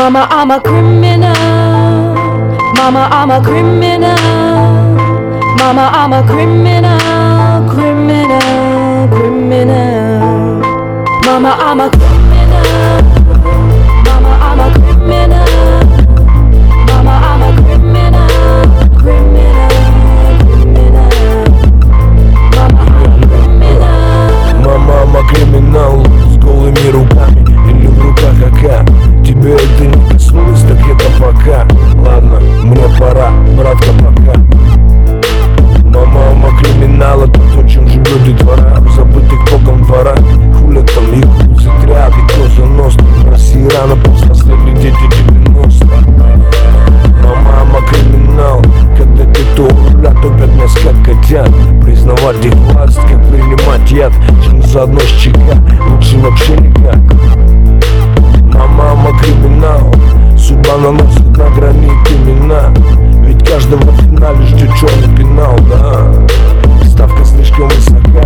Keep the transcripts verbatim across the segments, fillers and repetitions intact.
Mama, I'm a criminal. Mama, I'm a criminal. Mama, I'm a criminal, criminal, criminal. Mama, I'm a criminal. Mama, I'm a criminal. Mama, I'm a criminal, criminal, criminal. Mama, I'm a criminal. Мама, I'm a criminal. С голыми руками или в руках АК. Тебе это не коснулось, так это пока. Ладно, мне пора, братка, пока. Мама, I'm a criminal, это то, чем живет детвора в забытых богом дворах. Хуля там их хуцетрят и коза ностра. В России рано повзрослели дети девяностых. Мама, I'm a criminal. Когда те, кто у руля, топят нас как котят. Признавать их власть, как принимать яд. Чем заодно с ЧК, лучше вообще никак. Мама, I'm a criminal. Судьба наносит на границе имена. Ведь каждого в финале ждет черный пенал, да. Ставка слишком высока.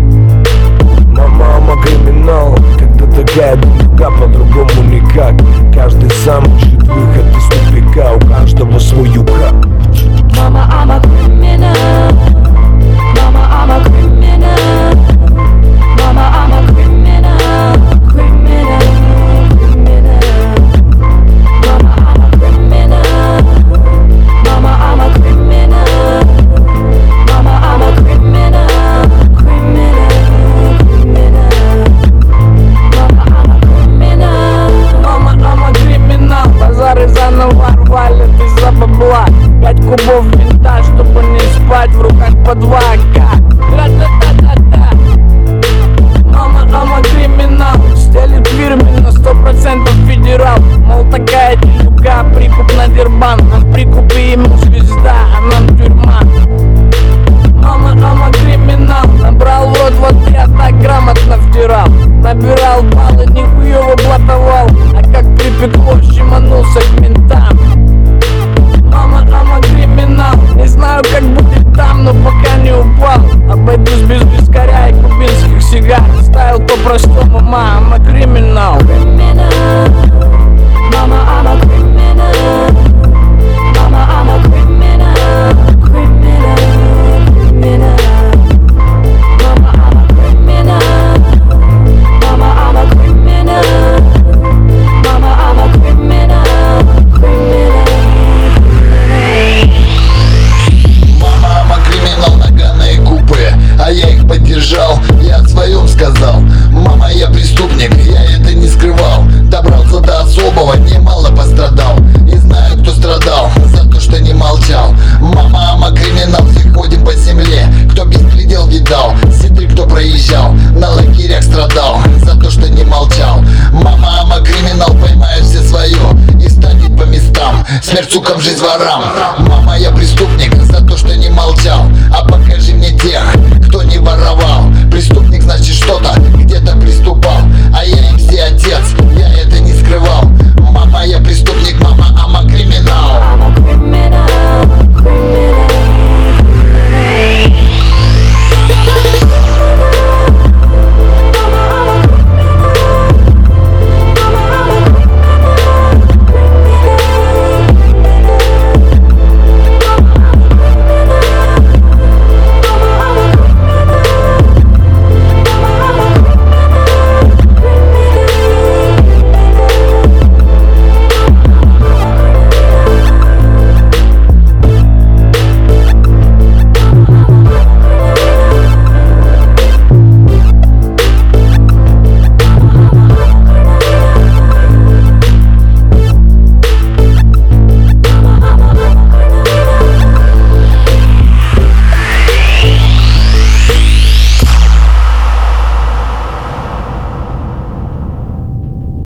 Мама, I'm a criminal. Когда такая дуга, по-другому никак. Каждый сам ищет выход из тупика. У каждого свой юга. Mama, I'm a criminal. Mama, I'm a criminal. Mama, I'm a criminal, criminal, criminal. Mama, I'm a criminal. Mama, I'm a criminal. Mama, I'm a criminal, criminal, criminal. Mama, I'm a criminal. Мама, I'm a criminal. Базары заново рвали, ты за бабла. Пять кубов винта, чтобы не спать, в руках по два ка. Ра-та-та-та-та. Мама, I'm a criminal. Стелит фирменно, сто процентов федерал. Мол, такая телюга, прикуп на дербан. А в прикупе ему звезда, а нам тюрьма. Мама, I'm a criminal. Набрал в рот воды, а так грамотно втирал. Набирал баллы, нихуёво блатовал. А как припекло, щеманулся к ментам. Мама, I'm a criminal. Не знаю, как будет там, но пока не упал. Обойдусь без вискаря и кубинских сигар. Ставил по-простому, мама, I'm a criminal.